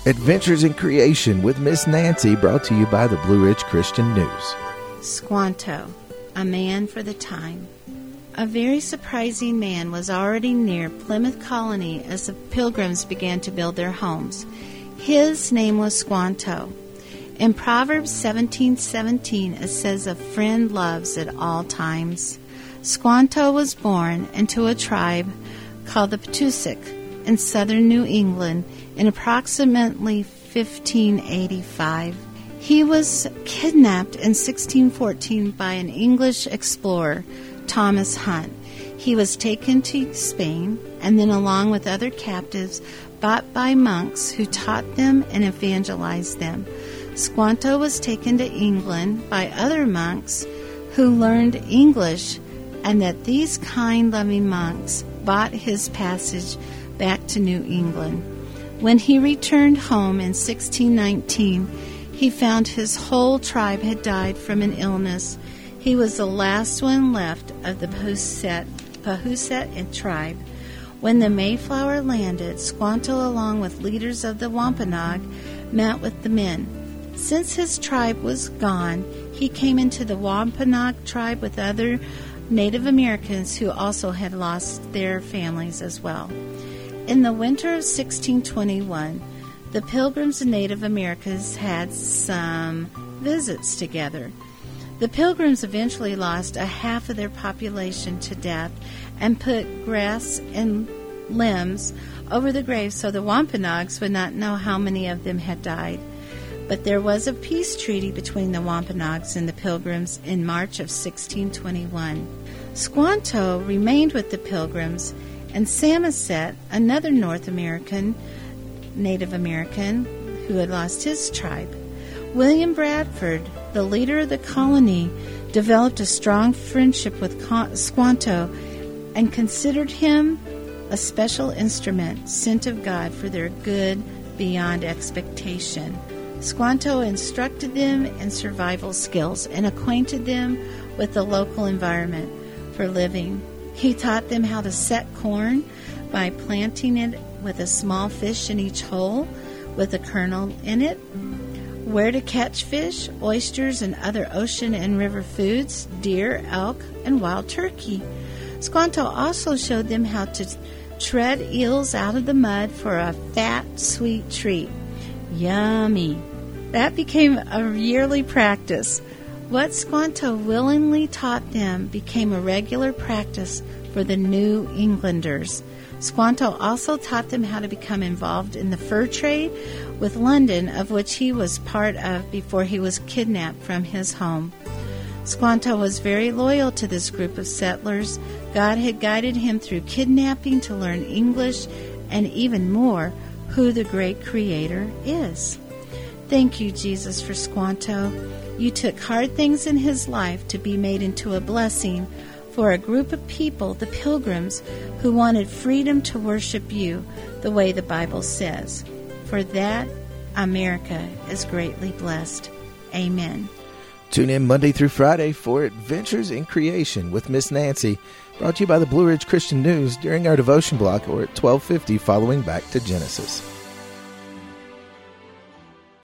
Adventures in Creation with Miss Nancy, brought to you by the Blue Ridge Christian News. Squanto, a man for the time. A very surprising man was already near Plymouth Colony as the Pilgrims began to build their homes. His name was Squanto. In Proverbs 17:17, it says, "A friend loves at all times." Squanto was born into a tribe called the Patusic in southern New England in approximately 1585. He was kidnapped in 1614 by an English explorer, Thomas Hunt. He was taken to Spain and then, along with other captives, bought by monks who taught them and evangelized them. Squanto was taken to England by other monks who learned English, and that these kind, loving monks bought his passage back to New England. When he returned home in 1619, he found his whole tribe had died from an illness. He was the last one left of the Pahusett tribe. When the Mayflower landed, Squanto, along with leaders of the Wampanoag, met with the men. Since his tribe was gone, he came into the Wampanoag tribe with other Native Americans who also had lost their families as well. In the winter of 1621, the Pilgrims and Native Americans had some visits together. The Pilgrims eventually lost a half of their population to death and put grass and limbs over the graves so the Wampanoags would not know how many of them had died. But there was a peace treaty between the Wampanoags and the Pilgrims in March of 1621. Squanto remained with the Pilgrims, and Samoset, another North American, Native American, who had lost his tribe. William Bradford, the leader of the colony, developed a strong friendship with Squanto and considered him a special instrument sent of God for their good beyond expectation. Squanto instructed them in survival skills and acquainted them with the local environment for living. He taught them how to set corn by planting it with a small fish in each hole with a kernel in it, where to catch fish, oysters, and other ocean and river foods, deer, elk, and wild turkey. Squanto also showed them how to tread eels out of the mud for a fat, sweet treat. Yummy. That became a yearly practice. What Squanto willingly taught them became a regular practice for the New Englanders. Squanto also taught them how to become involved in the fur trade with London, of which he was part of before he was kidnapped from his home. Squanto was very loyal to this group of settlers. God had guided him through kidnapping to learn English and even more who the great Creator is. Thank you, Jesus, for Squanto. You took hard things in his life to be made into a blessing for a group of people, the Pilgrims, who wanted freedom to worship you the way the Bible says. For that, America is greatly blessed. Amen. Tune in Monday through Friday for Adventures in Creation with Miss Nancy, brought to you by the Blue Ridge Christian News during our devotion block or at 12:50 following Back to Genesis.